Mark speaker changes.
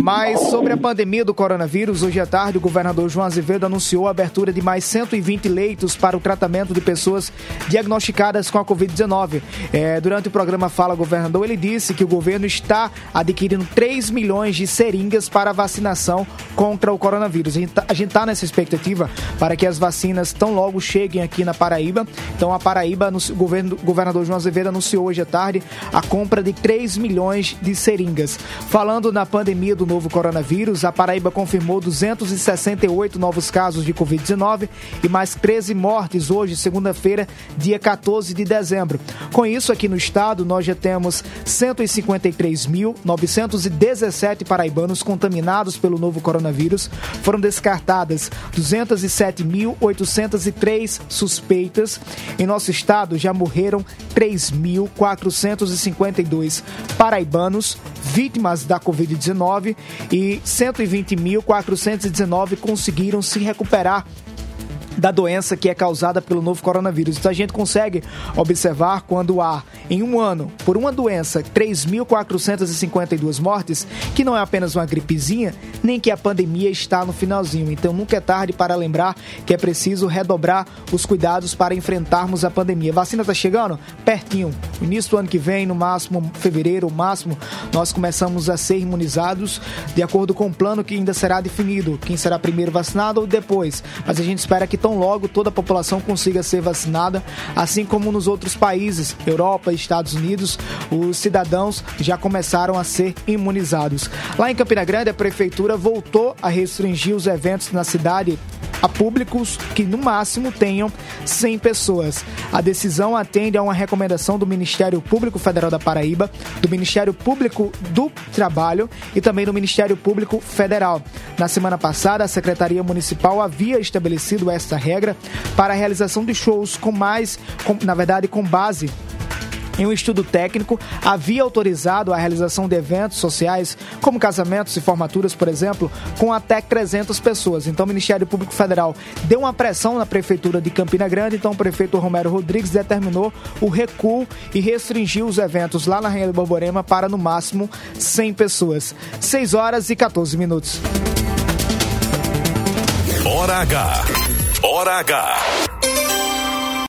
Speaker 1: Mas sobre a pandemia do coronavírus, hoje à tarde o governador João Azevedo anunciou a abertura de mais 120 leitos para o tratamento de pessoas diagnosticadas com a Covid-19. Durante o programa Fala Governador, ele disse que o governo está adquirindo 3 milhões de seringas para vacinação contra o coronavírus. A gente está nessa expectativa para que as vacinas tão logo cheguem aqui na Paraíba. Então a Paraíba, o governador João Azevedo anunciou hoje à tarde a compra de 3 milhões de seringas. Falando na pandemia do novo coronavírus, a Paraíba confirmou 268 novos casos de Covid-19 e mais 13 mortes hoje, segunda-feira, dia 14 de dezembro. Com isso, aqui no estado, nós já temos 153.917 paraibanos contaminados pelo novo coronavírus. Foram descartadas 207.803 suspeitas. Em nosso estado, já morreram 3.452 paraibanos vítimas da Covid-19 e 120.419 conseguiram se recuperar da doença que é causada pelo novo coronavírus. Então a gente consegue observar quando há, em um ano, por uma doença, 3.452 mortes, que não é apenas uma gripezinha, nem que a pandemia está no finalzinho. Então nunca é tarde para lembrar que é preciso redobrar os cuidados para enfrentarmos a pandemia. A vacina está chegando? Pertinho. No início do ano que vem, no máximo fevereiro, máximo, nós começamos a ser imunizados de acordo com o plano que ainda será definido. Quem será primeiro vacinado ou depois. Mas a gente espera que tão logo toda a população consiga ser vacinada, assim como nos outros países, Europa e Estados Unidos, os cidadãos já começaram a ser imunizados. Lá em Campina Grande, a prefeitura voltou a restringir os eventos na cidade a públicos que no máximo tenham 100 pessoas. A decisão atende a uma recomendação do Ministério Público Federal da Paraíba, do Ministério Público do Trabalho e também do Ministério Público Federal. Na semana passada, a Secretaria Municipal havia estabelecido esta regra para a realização de shows com base em um estudo técnico, havia autorizado a realização de eventos sociais, como casamentos e formaturas, por exemplo, com até 300 pessoas. Então, o Ministério Público Federal deu uma pressão na Prefeitura de Campina Grande, então o prefeito Romero Rodrigues determinou o recuo e restringiu os eventos lá na Rainha do Borborema para, no máximo, 100 pessoas. 6h14.
Speaker 2: Hora H.